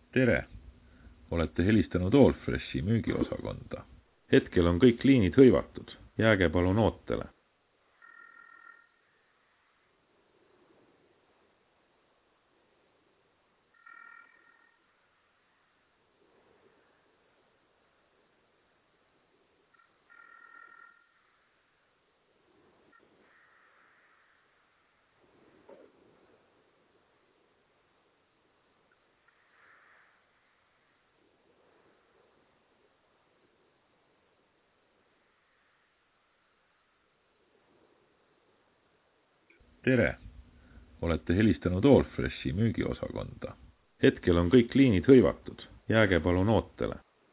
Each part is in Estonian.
Tere! Olete helistanud Allfreshi müügiosakonda. Hetkel on kõik liinid hõivatud. Jääge palun ootele. Tere! Olete helistanud Allfreshi müügiosakonda. Hetkel on kõik liinid hõivatud. Jääge palun ootele.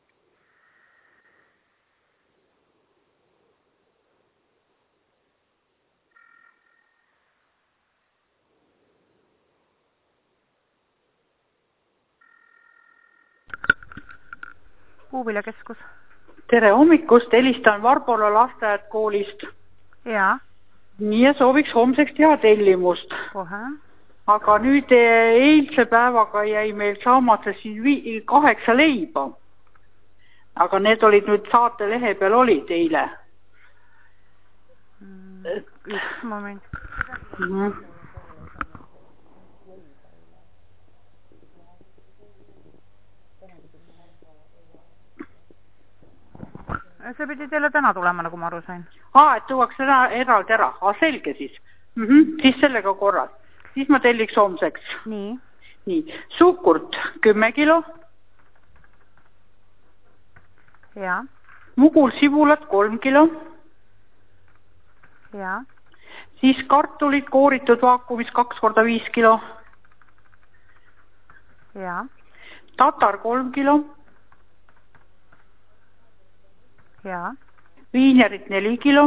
Puuviljakeskus. Tere hommikust, helistan Varbola lasteaed koolist. Jaa. Nii ja sooviks homseks teha tellimust. Kohe. Aga nüüd eilse päevaga jäi meil saamata siin 8 leiba. Aga need olid nüüd saatelehe peal olid eile. Üks moment. See pidi teile täna tulema, nagu ma aru sain. Et tuuakse eraldi ära. Selge siis. Siis sellega korras. Siis ma telliks homseks. Nii. Suhkurt 10 kilo. Jaa. Mugul sibulat 3 kilo. Jaa. Siis kartulid kooritud vaakumis 2 × 5 kilo. Jaa. Tatar 3 kilo. Jaa. Viinerit 4 kilo.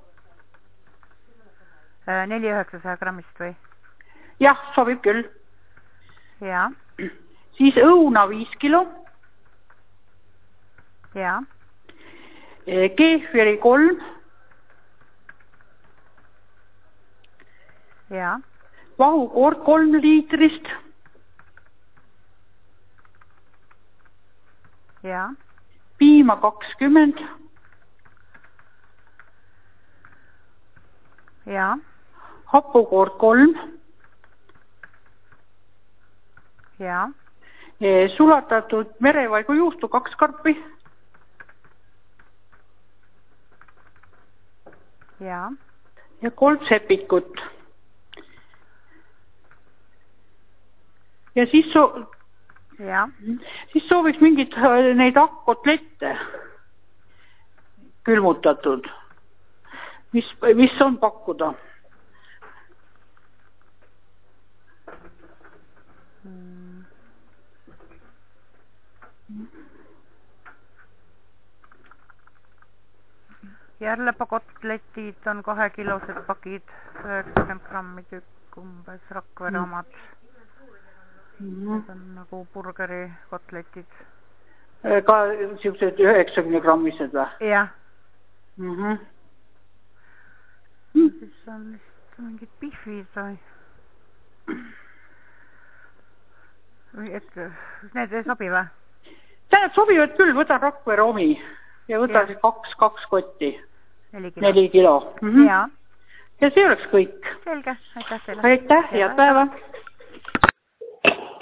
4,900 grammist või? Jah, sobib küll. Jaa. Siis õuna 5 kilo. Jaa. Keefiri 3. Jaa. Vahukoort 3 liitrist. Jaa. Piima 20. Jaa. Hapukoort 3. Jaa. Sulatatud merevaigu juustu 2 karpi. Jaa. Ja 3 sepikut. Ja siis siis sooviks mingit neid kotlette külmutatud. Mis on pakkuda? Järlepakotletid on 2-kilosed pakid, 90 grammi tükk umbes, Rakvere omad. Need on nagu burgeri kotletid. Ka siuksed 90 grammised või? Jah. Siis on lihtsalt mingid pihvid või? Need ei sobi või? Tähendab sobivad küll, võtan Rakvere omi ja võtan siis 2 kotti. 4 kilo. Jaa. Ja see oleks kõik. Selge, aitäh teile. Aitäh, head päeva.